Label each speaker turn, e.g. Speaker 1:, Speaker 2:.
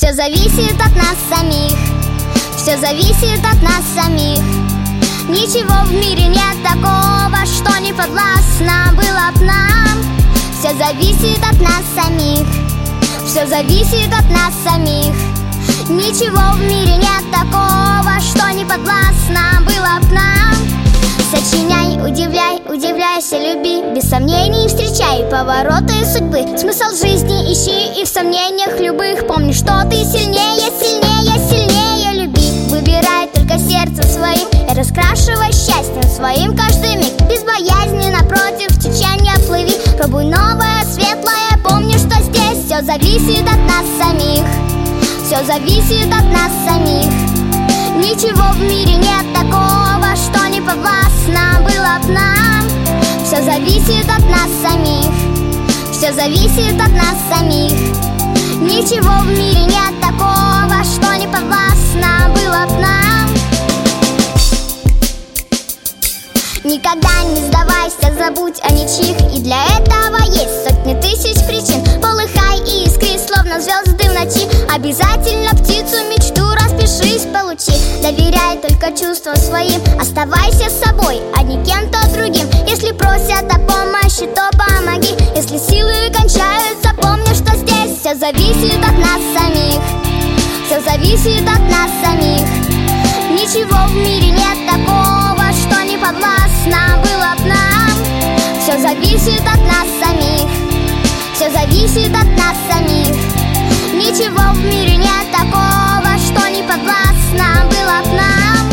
Speaker 1: Все зависит от нас самих, все зависит от нас самих. Ничего в мире нет такого, что не подвластно было б нам. Все зависит от нас самих, все зависит от нас самих. Ничего в мире нет такого, что не подвластно было б нам. Сочиняй, удивляй, удивляйся, люби, без сомнений встречай повороты судьбы. Смысл жизни ищи и в сомнениях любых помни, что ты сильнее, сильнее, сильнее. Люби, выбирай только сердцем своим и раскрашивай счастьем своим каждый миг. Без боязни напротив течения плыви, пробуй новое, светлое, помни, что здесь все зависит от нас самих, все зависит от нас самих. Ничего в мире нет такого, что не подвластно было б нам. Все зависит от нас самих, все зависит от нас самих. Ничего в мире нет такого, что не подвластно было б нам. Никогда не сдавайся, забудь о ничьих, и для этого есть сотни тысяч причин. Полыхай и искри, словно звезды в ночи. Обязательно птицу мечту распишись, получи. Доверяй только чувствам своим, оставайся с собой, а не кем-то другим. Если просят о помощи, то помоги. Если силы кончаются, помни, что здесь все зависит от нас самих, все зависит от нас самих. Ничего в мире нет такого, что не подвластно было б нам. Все зависит от нас самих, все зависит от нас самих. Ничего в мире нет такого, что не подвластно было б нам.